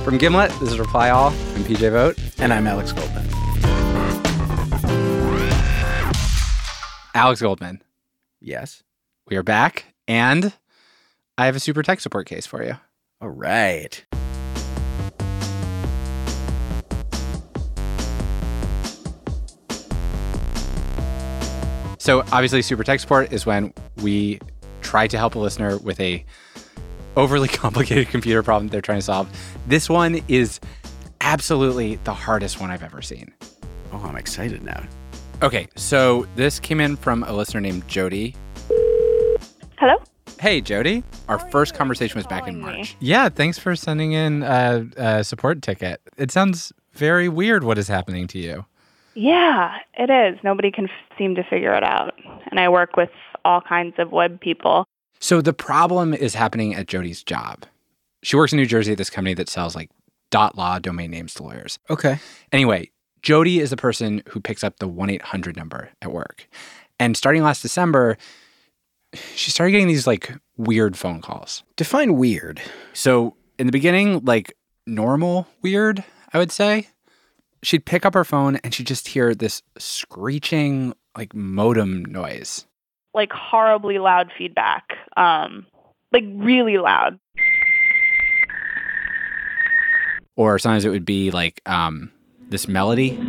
From Gimlet, this is Reply All. I'm PJ Vogt. And I'm Alex Goldman. Alex Goldman. Yes. We are back, and I have a super tech support case for you. All right. So obviously, super tech support is when we try to help a listener with a overly complicated computer problem they're trying to solve. This one is absolutely the hardest one I've ever seen. Oh, I'm excited now. Okay, so this came in from a listener named Jody. Hello? Hey, Jody. Our first conversation was back in March. Yeah, thanks for sending in a support ticket. It sounds very weird what is happening to you. Yeah, it is. Nobody can seem to figure it out. And I work with all kinds of web people. So the problem is happening at Jody's job. She works in New Jersey at this company that sells like .law domain names to lawyers. Okay. Anyway, Jody is the person who picks up the 1-800 number at work. And starting last December, she started getting these like weird phone calls. Define weird. So in the beginning, like normal weird, I would say. She'd pick up her phone and she'd just hear this screeching like modem noise. Like horribly loud feedback. Like really loud. Or sometimes it would be like this melody.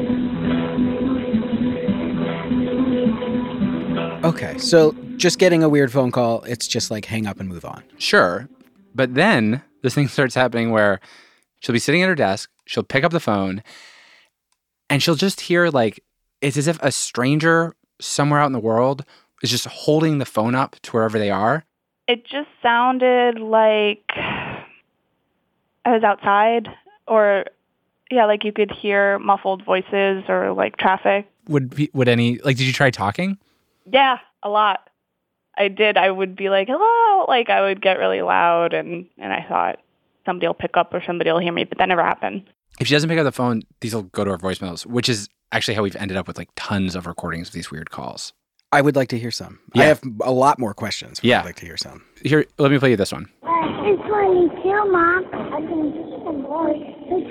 Okay, so just getting a weird phone call, it's just like hang up and move on. Sure. But then this thing starts happening where she'll be sitting at her desk, she'll pick up the phone, and she'll just hear like, it's as if a stranger somewhere out in the world is just holding the phone up to wherever they are. It just sounded like I was outside, or yeah, like you could hear muffled voices or like traffic. Would any, like, did you try talking? Yeah, a lot. I did. I would be like, hello. Like I would get really loud and I thought somebody will pick up or somebody will hear me, but that never happened. If she doesn't pick up the phone, these will go to her voicemails, which is actually how we've ended up with like tons of recordings of these weird calls. I would like to hear some. Yeah. I have a lot more questions. But Yeah. I'd like to hear some. Here, let me play you this one. It's 22, Mom. I can see the boy. It's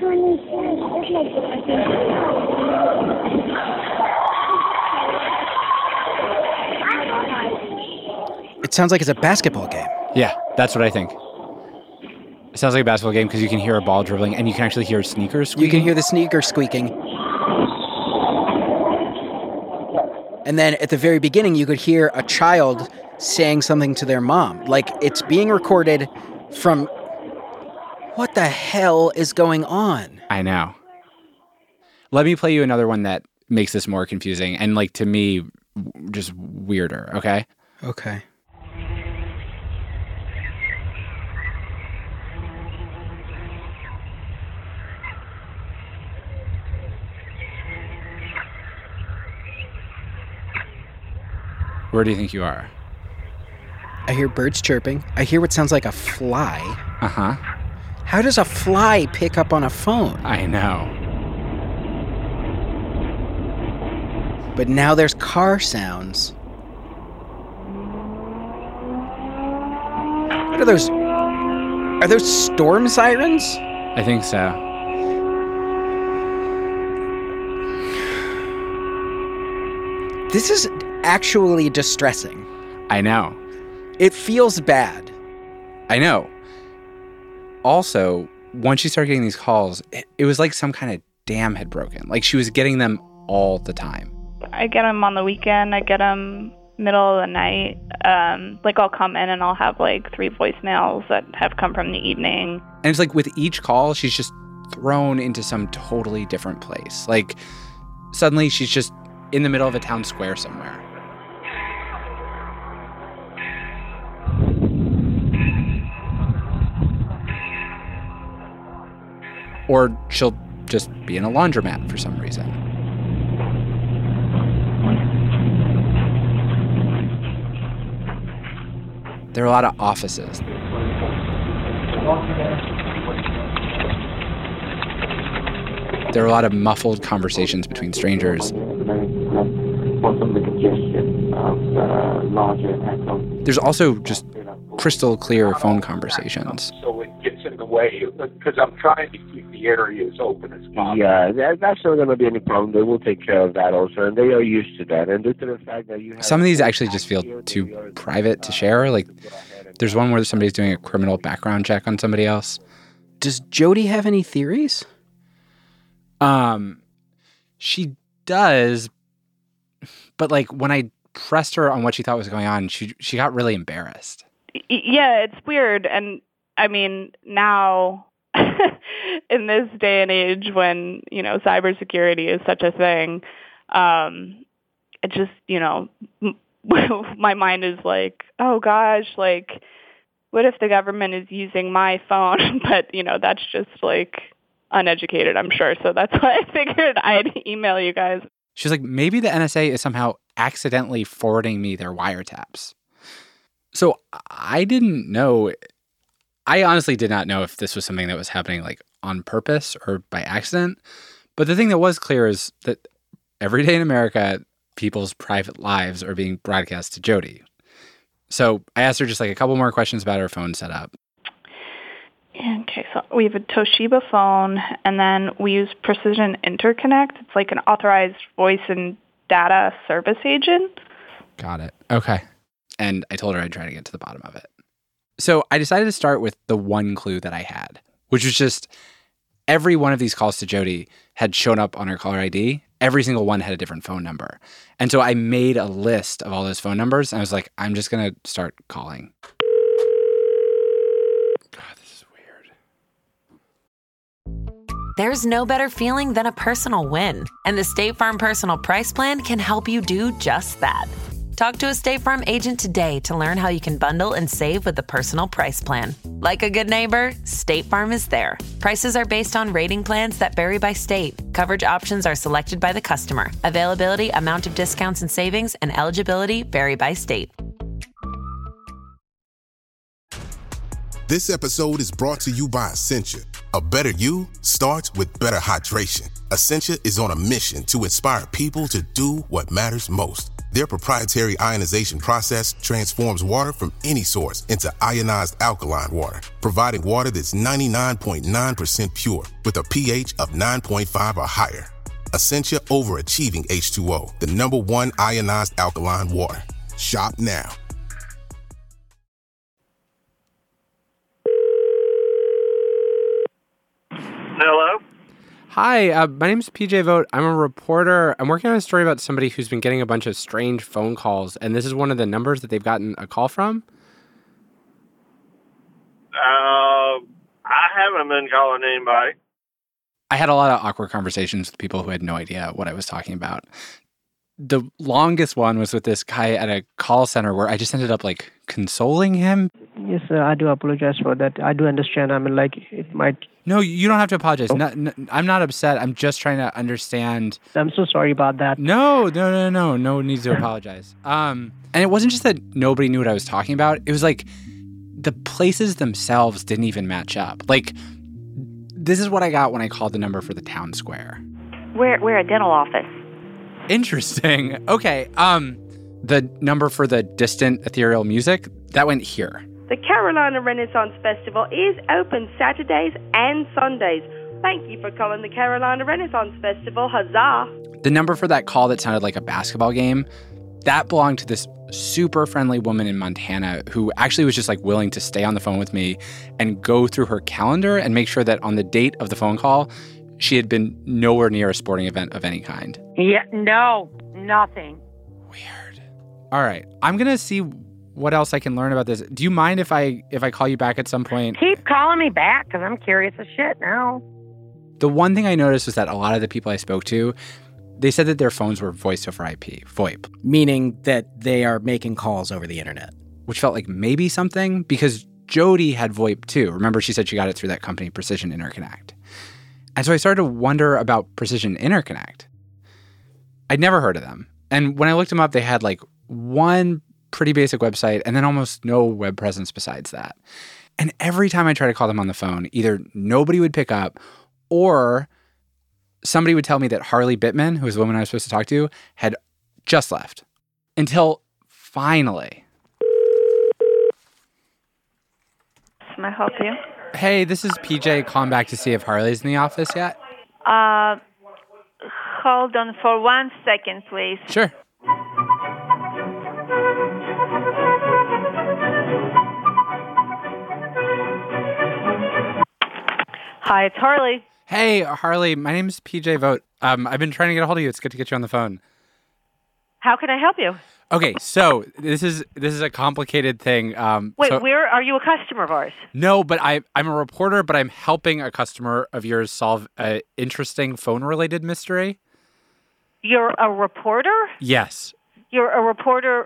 22. It sounds like it's a basketball game. Yeah, that's what I think. It sounds like a basketball game because you can hear a ball dribbling and you can actually hear sneakers squeaking. You can hear the sneaker squeaking. And then at the very beginning, you could hear a child saying something to their mom. Like it's being recorded from... What the hell is going on? I know. Let me play you another one that makes this more confusing and, like, to me, just weirder, okay? Okay. Where do you think you are? I hear birds chirping. I hear what sounds like a fly. Uh-huh. How does a fly pick up on a phone? I know. But now there's car sounds. What are those? Are those storm sirens? I think so. This is actually distressing. I know. It feels bad. I know. Also, once she started getting these calls, it was like some kind of dam had broken. Like she was getting them all the time. I get them on the weekend. I get them middle of the night. Like I'll come in and I'll have like 3 voicemails that have come from the evening. And it's like with each call, she's just thrown into some totally different place. Like suddenly she's just in the middle of a town square somewhere. Or she'll just be in a laundromat for some reason. There are a lot of offices. There are a lot of muffled conversations between strangers. There's also just crystal clear phone conversations. way, because I'm trying to keep the area as open as possible. Yeah, that's not going to be any problem. They will take care of that also, and they are used to that. And due to the fact that you have Some of these actually just feel too private to share. Like, there's one where somebody's doing a criminal background check on somebody else. Does Jody have any theories? She does, but like when I pressed her on what she thought was going on, she got really embarrassed. Yeah, it's weird. And I mean, now in this day and age when, cybersecurity is such a thing, it just, my mind is like, oh gosh, like, what if the government is using my phone? But, that's just like uneducated, I'm sure. So that's why I figured I'd email you guys. She's like, maybe the NSA is somehow accidentally forwarding me their wiretaps. So I didn't know. I honestly did not know if this was something that was happening like on purpose or by accident. But the thing that was clear is that every day in America, people's private lives are being broadcast to Jody. So I asked her just like a couple more questions about her phone setup. Okay, so we have a Toshiba phone, and then we use Precision Interconnect. It's like an authorized voice and data service agent. Got it. Okay. And I told her I'd try to get to the bottom of it. So I decided to start with the one clue that I had, which was just every one of these calls to Jody had shown up on her caller ID. Every single one had a different phone number. And so I made a list of all those phone numbers, and I was like, I'm just going to start calling. God, this is weird. There's no better feeling than a personal win. And the State Farm Personal Price Plan can help you do just that. Talk to a State Farm agent today to learn how you can bundle and save with the Personal Price Plan. Like a good neighbor, State Farm is there. Prices are based on rating plans that vary by state. Coverage options are selected by the customer. Availability, amount of discounts and savings, and eligibility vary by state. This episode is brought to you by Essentia. A better you starts with better hydration. Essentia is on a mission to inspire people to do what matters most. Their proprietary ionization process transforms water from any source into ionized alkaline water, providing water that's 99.9% pure with a pH of 9.5 or higher. Essentia Overachieving H2O, the #1 ionized alkaline water. Shop now. Hello? Hi, my name's PJ Vogt. I'm a reporter. I'm working on a story about somebody who's been getting a bunch of strange phone calls, and this is one of the numbers that they've gotten a call from. I haven't been calling anybody. I had a lot of awkward conversations with people who had no idea what I was talking about. The longest one was with this guy at a call center where I just ended up like consoling him. Yes, sir, I do apologize for that. I do understand. I mean, like, it might... No, you don't have to apologize. I'm not upset. I'm just trying to understand. I'm so sorry about that. No. No need to apologize. And it wasn't just that nobody knew what I was talking about. It was like the places themselves didn't even match up. Like, this is what I got when I called the number for the town square. We're a dental office. Interesting. Okay. The number for the distant ethereal music, that went here. The Carolina Renaissance Festival is open Saturdays and Sundays. Thank you for calling the Carolina Renaissance Festival. Huzzah! The number for that call that sounded like a basketball game, that belonged to this super friendly woman in Montana who actually was just like willing to stay on the phone with me and go through her calendar and make sure that on the date of the phone call, she had been nowhere near a sporting event of any kind. Yeah, no, nothing. Weird. All right, I'm going to see what else I can learn about this. Do you mind if I call you back at some point? Keep calling me back because I'm curious as shit now. The one thing I noticed was that a lot of the people I spoke to, they said that their phones were voice over IP, VoIP. Meaning that they are making calls over the internet. Which felt like maybe something because Jody had VoIP too. Remember, she said she got it through that company, Precision Interconnect. And so I started to wonder about Precision Interconnect. I'd never heard of them. And when I looked them up, they had like one pretty basic website and then almost no web presence besides that. And every time I tried to call them on the phone, either nobody would pick up or somebody would tell me that Harley Bittman, who was the woman I was supposed to talk to, had just left. Until finally. Can I help you? Hey, this is PJ calling back to see if Harley's in the office yet. Hold on for 1 second, please. Sure. Hi, it's Harley. Hey, Harley. My name's PJ Vogt. I've been trying to get a hold of you. It's good to get you on the phone. How can I help you? Okay, so this is a complicated thing. Wait, where are you a customer of ours? No, but I'm a reporter, but I'm helping a customer of yours solve an interesting phone-related mystery. You're a reporter? Yes. You're a reporter.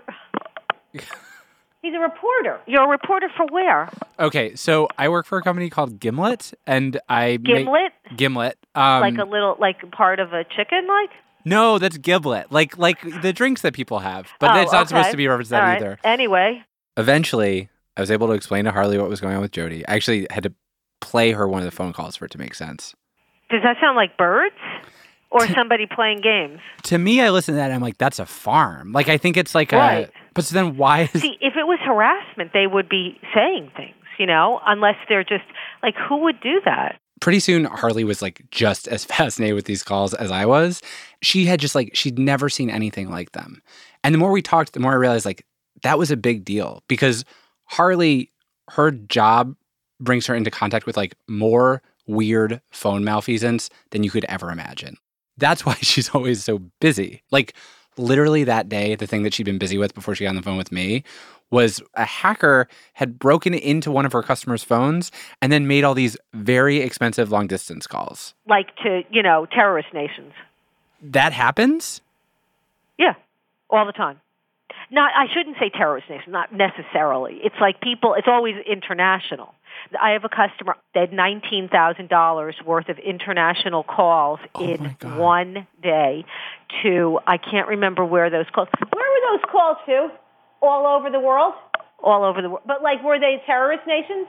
He's a reporter. You're a reporter for where? Okay, so I work for a company called Gimlet, and I Gimlet? Gimlet. Like a little, like part of a chicken, like? No, that's Giblet, like the drinks that people have. But it's not supposed to be referenced that either. Anyway. Eventually, I was able to explain to Harley what was going on with Jody. I actually had to play her one of the phone calls for it to make sense. Does that sound like birds? Or somebody playing games? To me, I listen to that and I'm like, that's a farm. Like, I think it's like right. But so then why is... See, if it was harassment, they would be saying things, unless they're just, like, who would do that? Pretty soon, Harley was like just as fascinated with these calls as I was. She had just she'd never seen anything like them. And the more we talked, the more I realized that was a big deal because Harley, her job brings her into contact with more weird phone malfeasance than you could ever imagine. That's why she's always so busy. Literally that day, the thing that she'd been busy with before she got on the phone with me was a hacker had broken into one of her customers' phones and then made all these very expensive long-distance calls. Like to, terrorist nations. That happens? Yeah, all the time. I shouldn't say terrorist nations, not necessarily. It's like people, it's always international. I have a customer that had $19,000 worth of international calls in one day to, I can't remember where those calls, where were those calls to? All over the world? All over the world. But, were they terrorist nations?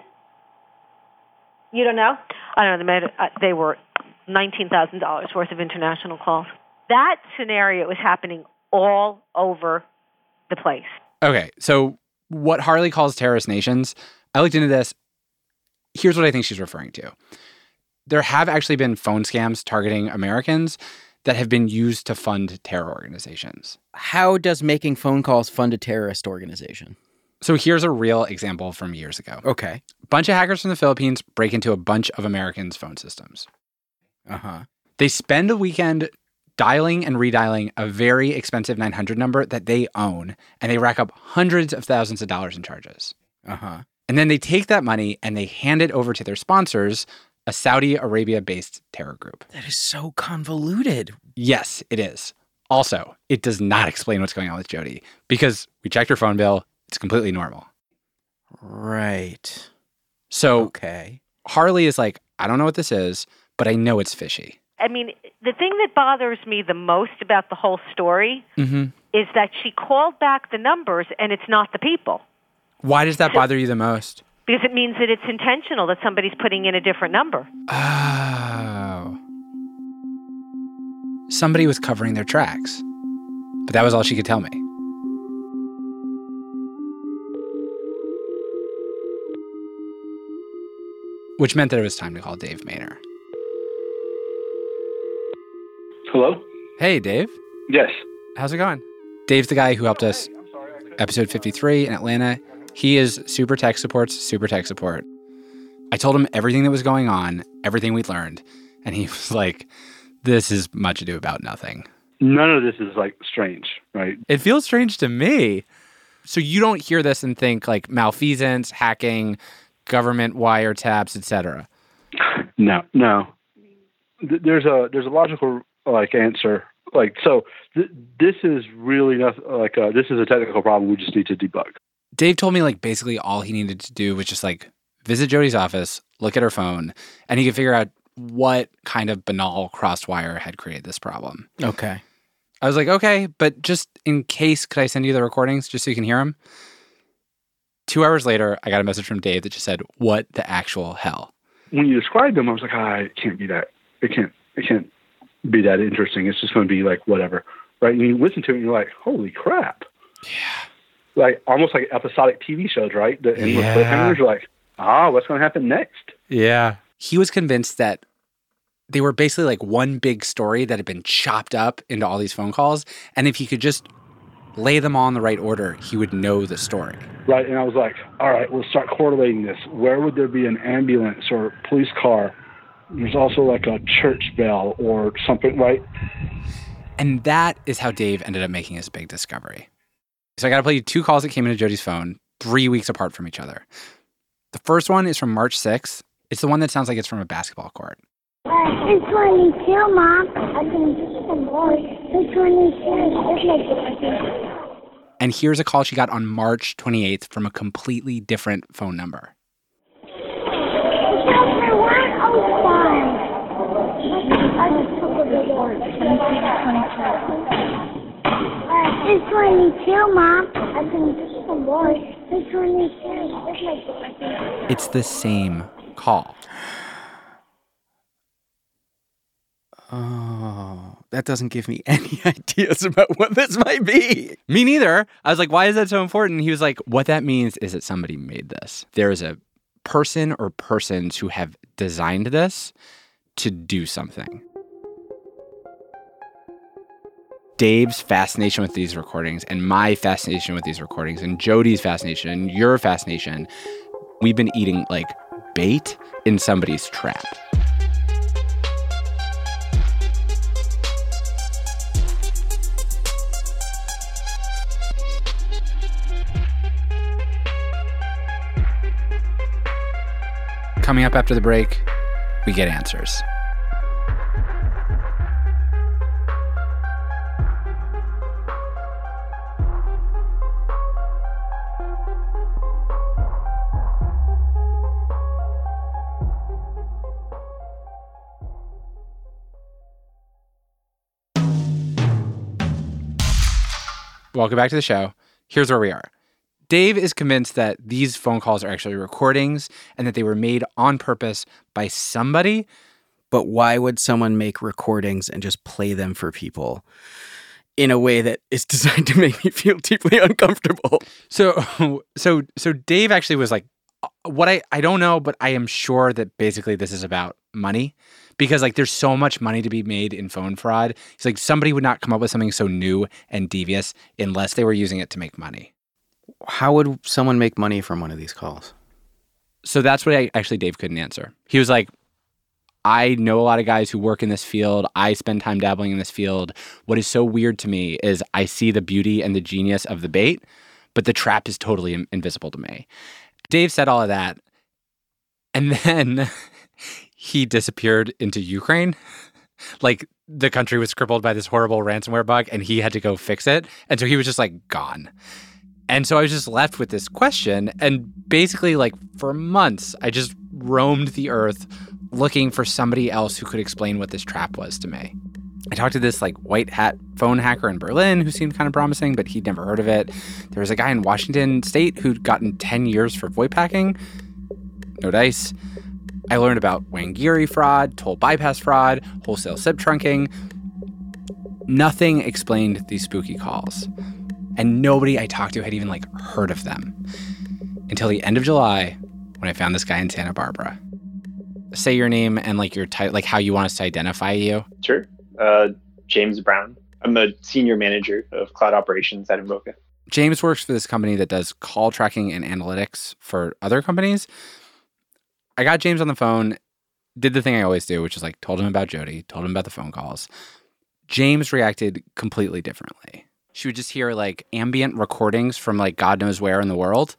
You don't know? I don't know. They were $19,000 worth of international calls. That scenario is happening all over the place. Okay, so what Harley calls terrorist nations, I looked into this. Here's what I think she's referring to. There have actually been phone scams targeting Americans that have been used to fund terror organizations. How does making phone calls fund a terrorist organization? So here's a real example from years ago. Okay. A bunch of hackers from the Philippines break into a bunch of Americans' phone systems. Uh-huh. They spend a weekend dialing and redialing a very expensive 900 number that they own, and they rack up hundreds of thousands of dollars in charges. Uh-huh. And then they take that money and they hand it over to their sponsors, a Saudi Arabia-based terror group. That is so convoluted. Yes, it is. Also, it does not explain what's going on with Jody because we checked her phone bill. It's completely normal. Right. So okay. Harley is like, I don't know what this is, but I know it's fishy. I mean, the thing that bothers me the most about the whole story is that she called back the numbers and it's not the people. Why does that bother you the most? Because it means that it's intentional, that somebody's putting in a different number. Oh. Somebody was covering their tracks. But that was all she could tell me. Which meant that it was time to call Dave Maynor. Hello? Hey, Dave. Yes. How's it going? Dave's the guy who helped us episode 53 in Atlanta. He is super tech support. I told him everything that was going on, everything we'd learned, and he was like, this is much ado about nothing. None of this is strange, right? It feels strange to me. So you don't hear this and think malfeasance, hacking, government wiretaps, etc. No. There's a logical answer. This is really not this is a technical problem we just need to debug. Dave told me basically all he needed to do was just visit Jody's office, look at her phone, and he could figure out what kind of banal crosswire had created this problem. Okay. I was like, okay, but just in case, could I send you the recordings just so you can hear them? 2 hours later, I got a message from Dave that just said, what the actual hell? When you described them, I was like, it can't be that. It can't be that interesting. It's just going to be whatever. Right? And you listen to it and you're like, holy crap. Yeah. Almost like episodic TV shows, right? The endless cliffhangers. You're like, what's going to happen next? Yeah. He was convinced that they were basically like one big story that had been chopped up into all these phone calls. And if he could just lay them all in the right order, he would know the story. Right. And I was like, all right, we'll start correlating this. Where would there be an ambulance or police car? There's also like a church bell or something, right? And that is how Dave ended up making his big discovery. So I got to play you 2 calls that came into Jody's phone 3 weeks apart from each other. The first one is from March 6th. It's the one that sounds like it's from a basketball court. It's 22, Mom. I can see some boys. It's 22. And here's a call she got on March 28th from a completely different phone number. It's 22, Mom. I can see some boys. It's 22. It's the same call. Oh, that doesn't give me any ideas about what this might be. Me neither. I was like, why is that so important? He was like, what that means is that somebody made this. There is a person or persons who have designed this to do something. Dave's fascination with these recordings and my fascination with these recordings and Jody's fascination and your fascination, we've been eating like bait in somebody's trap. Coming up after the break, we get answers. Welcome back to the show. Here's where we are. Dave is convinced that these phone calls are actually recordings and that they were made on purpose by somebody. But why would someone make recordings and just play them for people in a way that is designed to make me feel deeply uncomfortable? So Dave actually was like, what I don't know, but I am sure that basically this is about money. Because like there's so much money to be made in phone fraud. He's like, somebody would not come up with something so new and devious unless they were using it to make money. How would someone make money from one of these calls? So that's what Dave couldn't answer. He was like, I know a lot of guys who work in this field. I spend time dabbling in this field. What is so weird to me is I see the beauty and the genius of the bait, but the trap is totally invisible to me. Dave said all of that. And then he disappeared into Ukraine. Like the country was crippled by this horrible ransomware bug and he had to go fix it. And so he was just like gone. And so I was just left with this question. And basically, like, for months, I just roamed the earth looking for somebody else who could explain what this trap was to me. I talked to this, like, white hat phone hacker in Berlin who seemed kind of promising, but he'd never heard of it. There was a guy in Washington State who'd gotten 10 years for VoIP hacking. No dice. I learned about Wangiri fraud, toll bypass fraud, wholesale SIP trunking. Nothing explained these spooky calls. And nobody I talked to had even, like, heard of them. Until the end of July, when I found this guy in Santa Barbara. Say your name and, like, your title, like, how you want us to identify you. Sure. James Brown. I'm the senior manager of cloud operations at Invoca. James works for this company that does call tracking and analytics for other companies. I got James on the phone, did the thing I always do, which is, like, told him about Jody, told him about the phone calls. James reacted completely differently. She would just hear, like, ambient recordings from, like, God knows where in the world.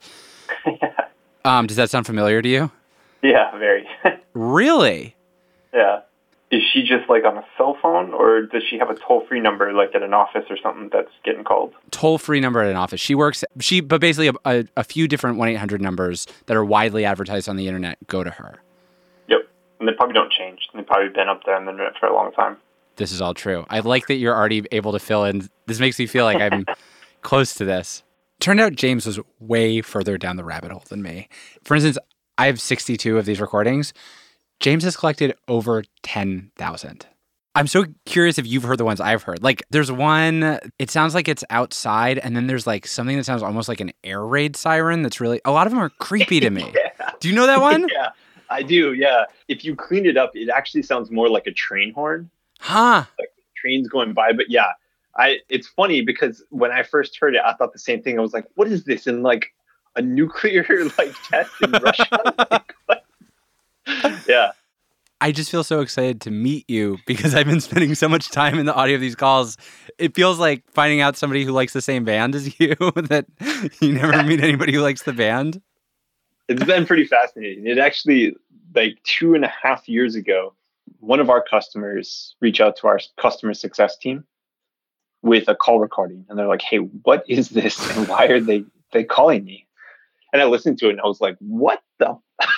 Does that sound familiar to you? Yeah, very. Really? Yeah. Is she just, like, on a cell phone, or does she have a toll-free number, like, at an office or something that's getting called? Toll-free number at an office. But basically a few different 1-800 numbers that are widely advertised on the internet go to her. Yep. And they probably don't change. They've probably been up there on the internet for a long time. This is all true. I like that you're already able to fill in. This makes me feel like I'm close to this. Turned out James was way further down the rabbit hole than me. For instance, I have 62 of these recordings. James has collected over 10,000. I'm so curious if you've heard the ones I've heard. Like, there's one, it sounds like it's outside, and then there's, like, something that sounds almost like an air raid siren that's really, a lot of them are creepy to me. Yeah. Do you know that one? Yeah. I do, yeah. If you clean it up, it actually sounds more like a train horn. Huh. Like trains going by. But yeah, it's funny because when I first heard it, I thought the same thing. I was like, what is this? In like a nuclear like test in Russia? Like, what? Yeah. I just feel so excited to meet you because I've been spending so much time in the audio of these calls. It feels like finding out somebody who likes the same band as you, that you never meet anybody who likes the band. It's been pretty fascinating. It actually, like 2.5 years ago, one of our customers reached out to our customer success team with a call recording. And they're like, hey, what is this? And why are they calling me? And I listened to it and I was like, what the?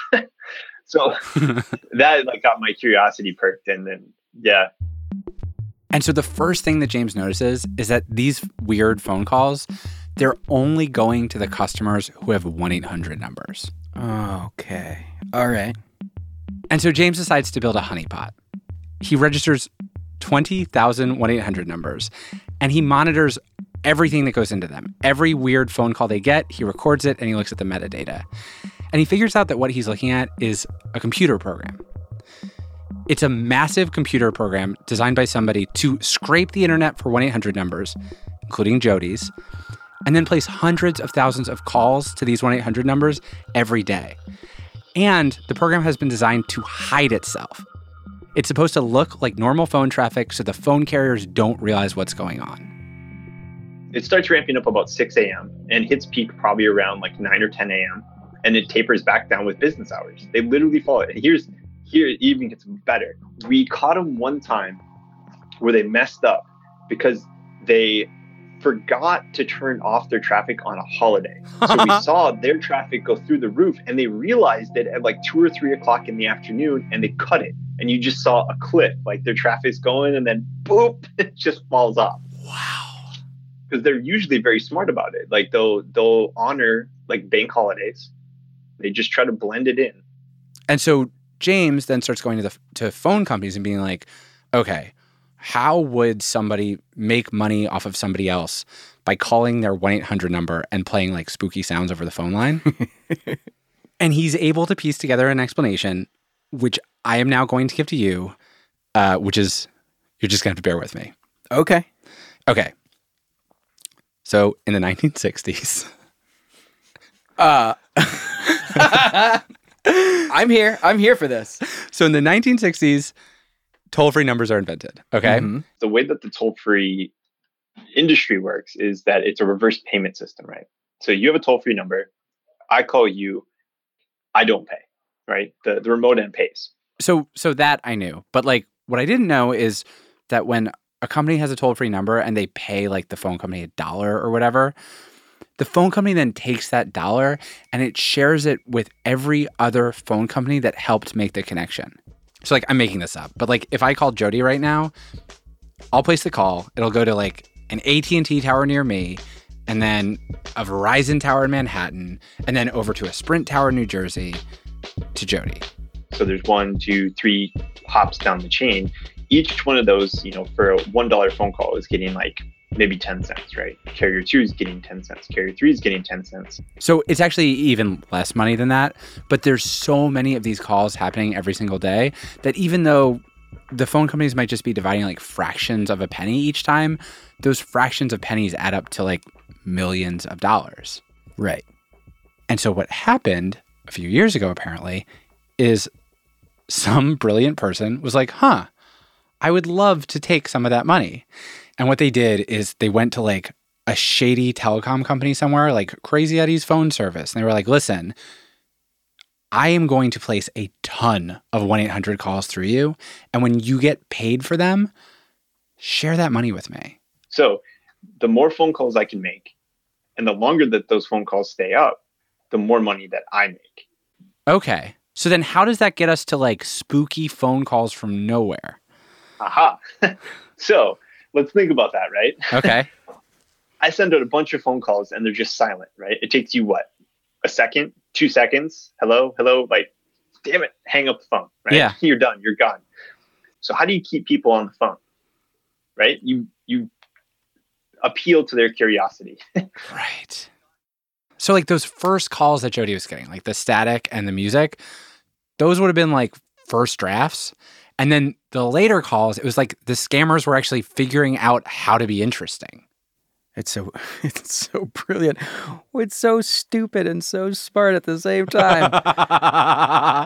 So that like got my curiosity perked. And then, yeah. And so the first thing that James notices is that these weird phone calls, they're only going to the customers who have 1-800 numbers. Okay. All right. And so James decides to build a honeypot. He registers 20,000 1-800 numbers, and he monitors everything that goes into them. Every weird phone call they get, he records it, and he looks at the metadata. And he figures out that what he's looking at is a computer program. It's a massive computer program designed by somebody to scrape the internet for 1-800 numbers, including Jody's, and then place hundreds of thousands of calls to these 1-800 numbers every day. And the program has been designed to hide itself. It's supposed to look like normal phone traffic so the phone carriers don't realize what's going on. It starts ramping up about 6 a.m. and hits peak probably around like 9 or 10 a.m. And it tapers back down with business hours. They literally follow it. And here it even gets better. We caught them one time where they messed up because they forgot to turn off their traffic on a holiday. So we saw their traffic go through the roof, and they realized it at like 2 or 3 o'clock in the afternoon, and they cut it. And you just saw a cliff, like their traffic's going, and then boop, it just falls off. Wow. Because they're usually very smart about it. Like they'll honor like bank holidays. They just try to blend it in. And so James then starts going to phone companies and being like, okay, how would somebody make money off of somebody else by calling their 1-800 number and playing like spooky sounds over the phone line? And he's able to piece together an explanation, which I am now going to give to you, which is, you're just going to have to bear with me. Okay. Okay. So in the 1960s. I'm here for this. So in the 1960s, toll-free numbers are invented, okay? Mm-hmm. The way that the toll-free industry works is that it's a reverse payment system, right? So you have a toll-free number. I call you. I don't pay, right? The remote end pays. So that I knew. But like what I didn't know is that when a company has a toll-free number and they pay like the phone company $1 or whatever, the phone company then takes that $1 and it shares it with every other phone company that helped make the connection. So like I'm making this up, but like if I call Jody right now, I'll place the call. It'll go to like an AT&T tower near me, and then a Verizon tower in Manhattan, and then over to a Sprint tower in New Jersey to Jody. So there's 1, 2, 3 hops down the chain. Each one of those, for a $1 phone call is getting like maybe 10 cents, right? Carrier 2 is getting 10 cents. Carrier 3 is getting 10 cents. So it's actually even less money than that. But there's so many of these calls happening every single day that even though the phone companies might just be dividing like fractions of a penny each time, those fractions of pennies add up to like millions of dollars. Right. And so what happened a few years ago, apparently, is some brilliant person was like, I would love to take some of that money. And what they did is they went to like a shady telecom company somewhere, like Crazy Eddie's phone service. And they were like, listen, I am going to place a ton of 1-800 calls through you. And when you get paid for them, share that money with me. So the more phone calls I can make and the longer that those phone calls stay up, the more money that I make. Okay. So then how does that get us to like spooky phone calls from nowhere? Aha. So let's think about that, right? Okay. I send out a bunch of phone calls and they're just silent, right? It takes you what? A second? 2 seconds? Hello? Like, damn it, hang up the phone, right? Yeah. You're done. You're gone. So how do you keep people on the phone, right? You appeal to their curiosity. Right. So like those first calls that Jody was getting, like the static and the music, those would have been like first drafts. And then the later calls, it was like the scammers were actually figuring out how to be interesting. It's so brilliant. It's so stupid and so smart at the same time.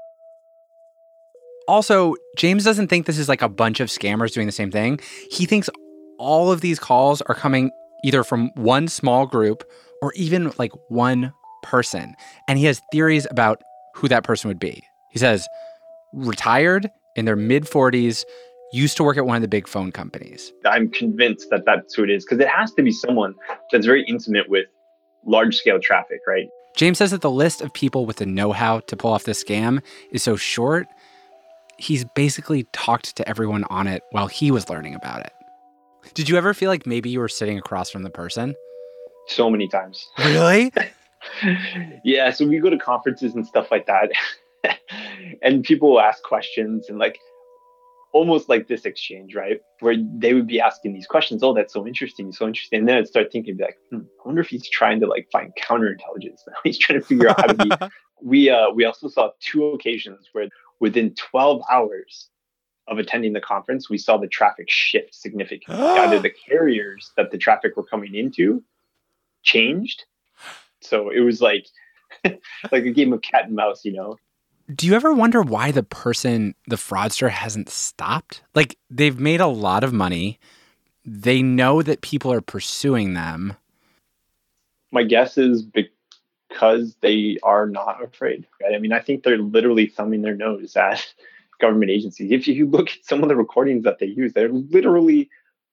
Also, James doesn't think this is like a bunch of scammers doing the same thing. He thinks all of these calls are coming either from one small group or even like one person. And he has theories about who that person would be. He says, retired, in their mid-40s, used to work at one of the big phone companies. I'm convinced that that's who it is, because it has to be someone that's very intimate with large-scale traffic, right? James says that the list of people with the know-how to pull off this scam is so short, he's basically talked to everyone on it while he was learning about it. Did you ever feel like maybe you were sitting across from the person? So many times. Really? Yeah, so we go to conferences and stuff like that, and people will ask questions and like almost like this exchange, right? Where they would be asking these questions. Oh, that's so interesting. So interesting. And then I'd start thinking, like, I wonder if he's trying to like find counterintelligence now. He's trying to figure out how to be. We also saw 2 occasions where within 12 hours of attending the conference, we saw the traffic shift significantly. Either the carriers that the traffic were coming into changed. So it was like like a game of cat and mouse, you know? Do you ever wonder why the fraudster hasn't stopped? Like, they've made a lot of money. They know that people are pursuing them. My guess is because they are not afraid, right? I mean, I think they're literally thumbing their nose at government agencies. If you look at some of the recordings that they use, they're literally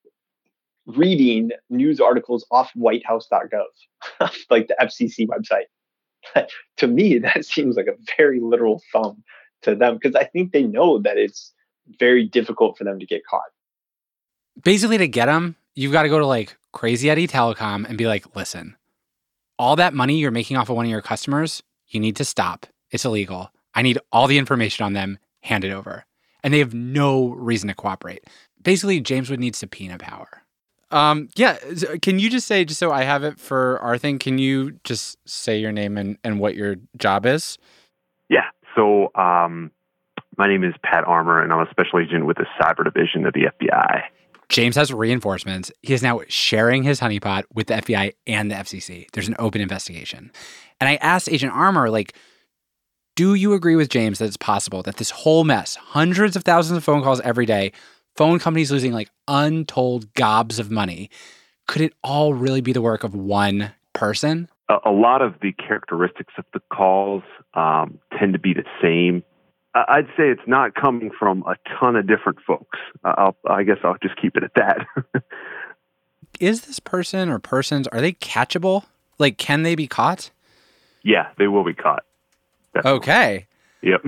reading news articles off whitehouse.gov, like the FCC website. To me, that seems like a very literal thumb to them, because I think they know that it's very difficult for them to get caught. Basically, to get them, you've got to go to like Crazy Eddie Telecom and be like, listen, all that money you're making off of one of your customers, you need to stop. It's illegal. I need all the information on them. Hand it over. And they have no reason to cooperate. Basically, James would need subpoena power. Yeah. Can you just say, just so I have it for our thing, can you just say your name and what your job is? Yeah. So my name is Pat Armour, and I'm a special agent with the cyber division of the FBI. James has reinforcements. He is now sharing his honeypot with the FBI and the FCC. There's an open investigation. And I asked Agent Armour, like, do you agree with James that it's possible that this whole mess, hundreds of thousands of phone calls every day, phone companies losing like untold gobs of money, could it all really be the work of one person? A lot of the characteristics of the calls tend to be the same. I'd say it's not coming from a ton of different folks. I guess I'll just keep it at that. Is this person or persons, are they catchable? Like, can they be caught? Yeah, they will be caught. Definitely. Okay. Yep.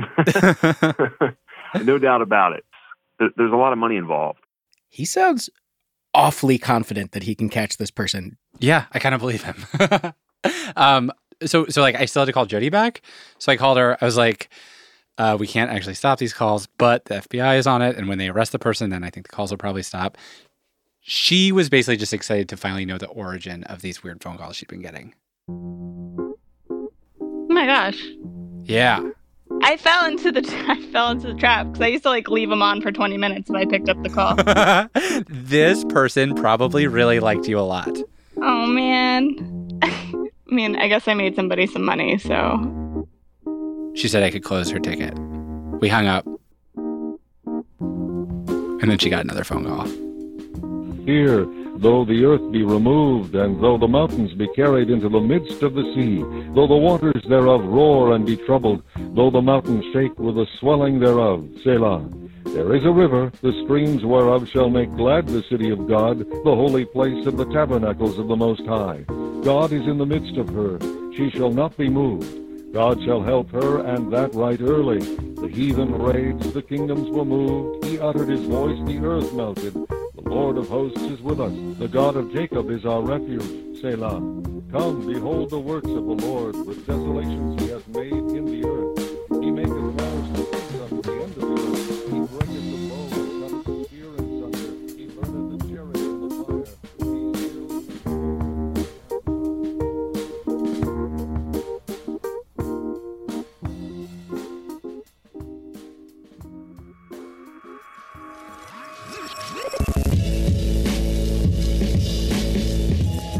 No doubt about it. There's a lot of money involved. He sounds awfully confident that he can catch this person. Yeah, I kind of believe him. So like, I still had to call Jody back. So I called her. I was like, we can't actually stop these calls, but the FBI is on it. And when they arrest the person, then I think the calls will probably stop. She was basically just excited to finally know the origin of these weird phone calls she'd been getting. Oh my gosh. Yeah. I fell into the trap because I used to like leave them on for 20 minutes and I picked up the call. This person probably really liked you a lot. Oh man. I mean, I guess I made somebody some money, so. She said I could close her ticket. We hung up. And then she got another phone call. Here, though the earth be removed, and though the mountains be carried into the midst of the sea, though the waters thereof roar and be troubled, though the mountains shake with the swelling thereof, Selah. There is a river, the streams whereof shall make glad the city of God, the holy place of the tabernacles of the Most High. God is in the midst of her, she shall not be moved. God shall help her, and that right early. The heathen raged, the kingdoms were moved, he uttered his voice, the earth melted. The Lord of hosts is with us, the God of Jacob is our refuge, Selah. Come, behold the works of the Lord, with desolations he hath made in the earth. He maketh wars to cease unto the end of the earth. He breaketh the bow, and cutteth the spear in sunder. He burneth the chariot in the fire.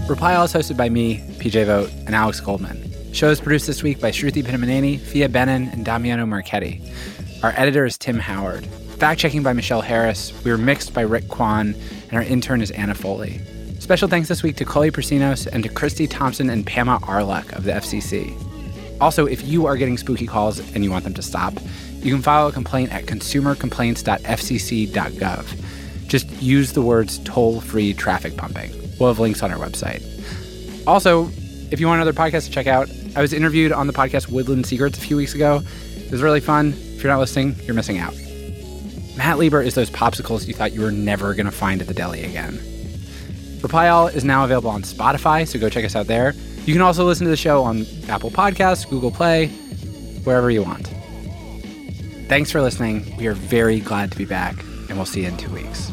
Reply All is hosted by me, PJ Vogt, and Alex Goldman. The show is produced this week by Shruti Pinamaneni, Fia Benin, and Damiano Marchetti. Our editor is Tim Howard. Fact-checking by Michelle Harris. We were mixed by Rick Kwan, and our intern is Anna Foley. Special thanks this week to Chloe Prasinos and to Christy Thompson and Pama Arluck of the FCC. Also, if you are getting spooky calls and you want them to stop, you can file a complaint at consumercomplaints.fcc.gov. Just use the words toll-free traffic pumping. We'll have links on our website. Also, if you want another podcast to check out, I was interviewed on the podcast Woodland Secrets a few weeks ago. It was really fun. If you're not listening, you're missing out. Matt Lieber is those popsicles you thought you were never going to find at the deli again. Reply All is now available on Spotify, so go check us out there. You can also listen to the show on Apple Podcasts, Google Play, wherever you want. Thanks for listening. We are very glad to be back, and we'll see you in 2 weeks.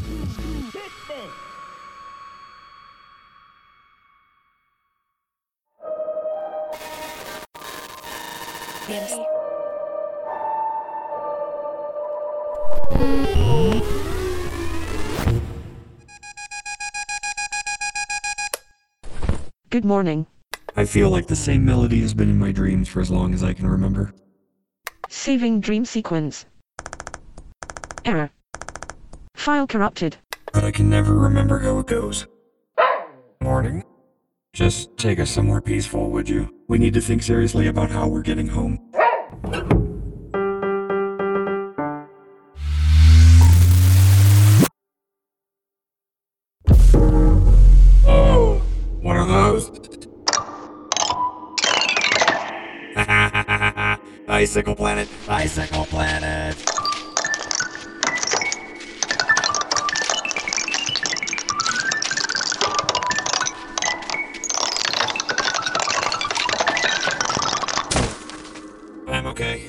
Good morning. I feel like the same melody has been in my dreams for as long as I can remember. Saving dream sequence. Error. File corrupted. But I can never remember how it goes. Morning. Just take us somewhere peaceful, would you? We need to think seriously about how we're getting home. Oh, one of those. Icicle Planet, Icicle Planet. I'm okay.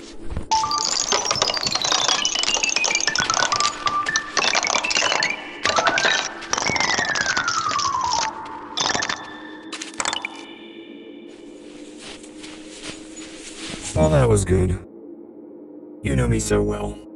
Well, that was good. You know me so well.